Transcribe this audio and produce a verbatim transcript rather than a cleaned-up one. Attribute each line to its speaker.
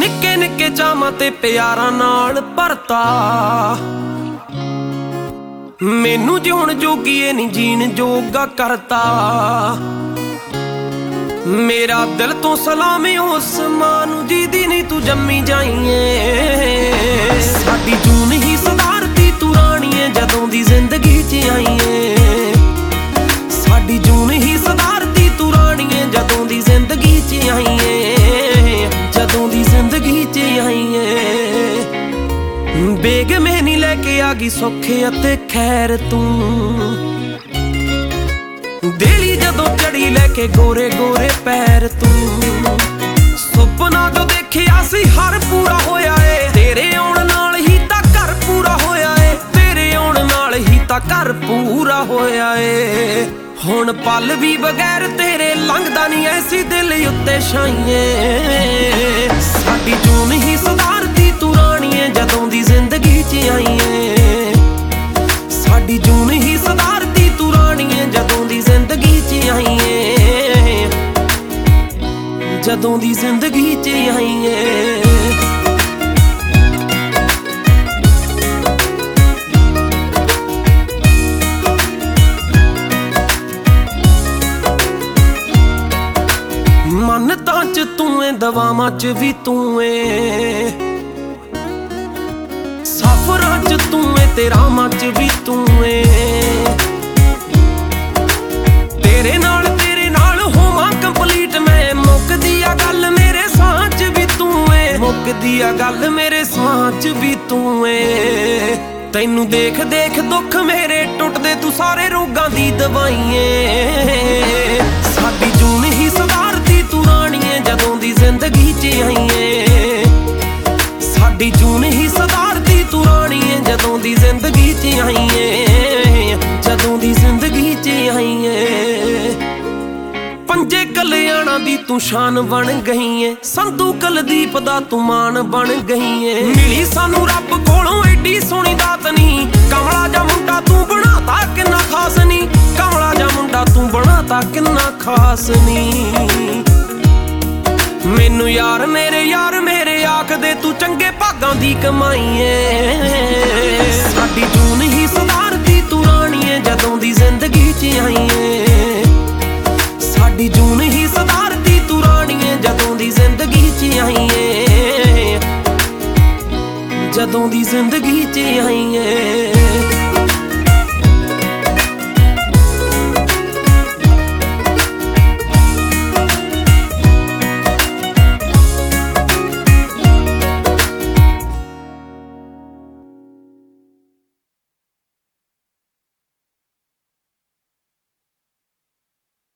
Speaker 1: निक्के निक्के चावां ते प्यारां नाल भरता। मैनू जिउण जोगी ए नी जीण जोगा करता। मेरा दिल तो सलामी उस मां नू जिहदी नी तू जम्मी जाईए। साडी जून ही सदारती तू राणीए जदों दी जिंदगी च आईए। साडी जून ही सदारती तू राणीए जदों दी जिंदगी च आईए। जदों दी जिंदगी च आईए। बेग में नी लैके आ गई सौखे अते खैर तू। देली जदों चढ़ी लैके गोरे गोरे पैर तू। सुपना जो देखिया सी हर पूरा होया ए। तेरे आउण नाल ही तां घर पूरा होया ए। तेरे आउण नाल ही तां घर पूरा होया ए। हुण पल भी बगैर तेरे लंघदा नी ऐसी दिल उत्ते छाईए। साडी जून ही सदारती तू राणीए जदों दी जिंदगी च आईए। साडी जून ही सदारती तू राणीए जदों दी जिंदगी च आईए। जदों दी जिंदगी च आईए। मन्नतां च तू ऐ दवावां च भी तू ऐ। सफरां च तू ऐ ते राहां च भी तू ऐ। तेरे नाल तेरे नाल होवां कंपलीट मैं। मुकदी आ गल मेरे साह च भी तू ऐ। मुकदी आ गल मेरे साह च भी तू ऐ। तैनू देख देख दुख मेरे टुटदे तू सारे रोगां दी दवाई ऐ। साडी जून ही सदारती तू राणीए जदों दी जिंदगी च आईए। साडी जून ही सदारती तू राणीए जदों दी जिंदगी च आईए। जदों दी जिंदगी च आईए। पंजे कल्याणां दी तू शान बन गई है। संधू कुलदीप दा तू मान बन गई है। मिली सानू रब कोलों एडी सोहनी दात नी। कमला जा मुंडा तू बनाता किन्ना खास नी। कमला जा मुंडा तू बनाता किन्ना खास नी। मैनू यार मेरे यार मेरे आखदे तू चंगे भागां दी कमाई ऐ। साडी जून ही सदारती तू राणीए जदों दी जिंदगी च आईए। साडी जून ही सदारती तू राणीए जदों दी जिंदगी च आईए। जदों दी जिंदगी च आईए।